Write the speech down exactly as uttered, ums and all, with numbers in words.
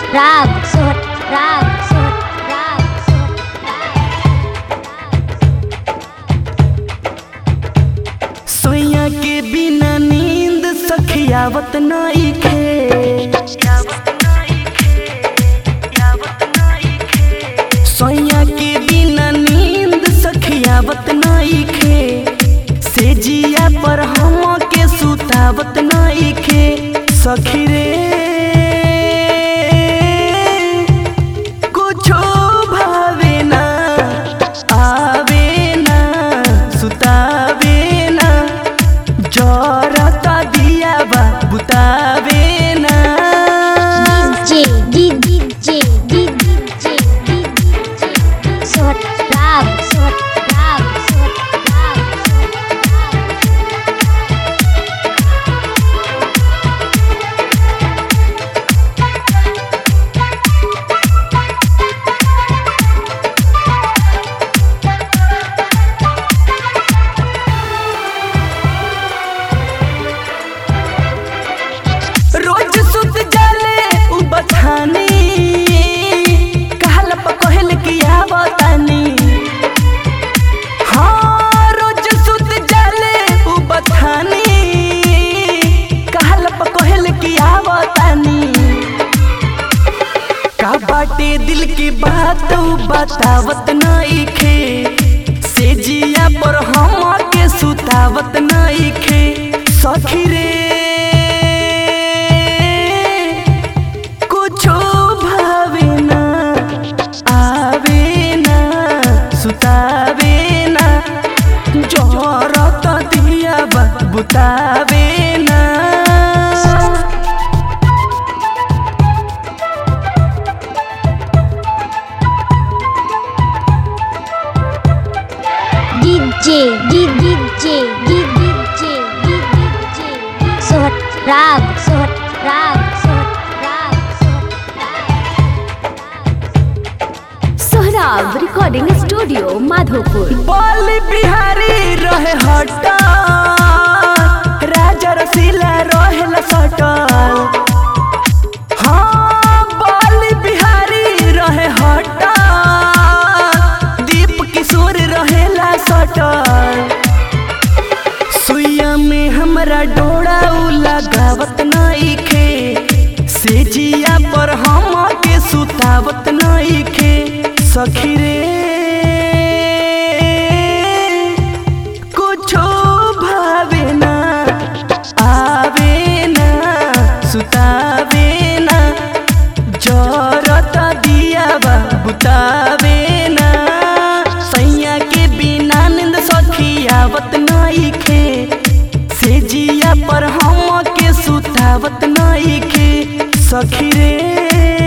राग सोहर राग सोहर राग सोया के बिना नींद सखियावत नइखे। सोया के बिना नींद सखियावत नइखे। से जिया पर हम के सुतावत नइखे। सखी रे कुछो भावे ना आवे ना सुतावे ना जरता दिया बा बुतावे ना। डीजे डीजे डीजे डीजे सोहर राग सोहर राग सोहर राग रोज सुत जाले उ बथानी कहल पकोहल किया बतानी। हाँ रोज सुत जाले उ बथानी कहल पकोहल किया बतानी। का बाटे दिल की बात उ बतावत नइखे। से जिया पर हम के सुतावत नइखे। सखी रे कुछो भावे ना आवे ना सुतावे ना जरत दिया बा बुतावे ना। डीजे डीजे डीजे डीजे सोहर राग सोहर राग सोहर राग सोहराब रिकॉर्डिंग स्टूडियो माधोपुर। बाली बिहारी रहे हटा राजा रसीला रहेला सटल। हाँ बाली बिहारी रहे हटा दीप किशोर रहेला सटल। सुइया में हमरा डोरा उ लगावत नइखे। से जिया पर हम के सुतावत नइखे। सखी रे कुछो भावे ना आवे ना सुतावे ना जरत दिया बा बुतावे ना। सैया के बिना नींद सखियावत नइखे। से जिया पर हम के सुतावत नइखे। सखी रे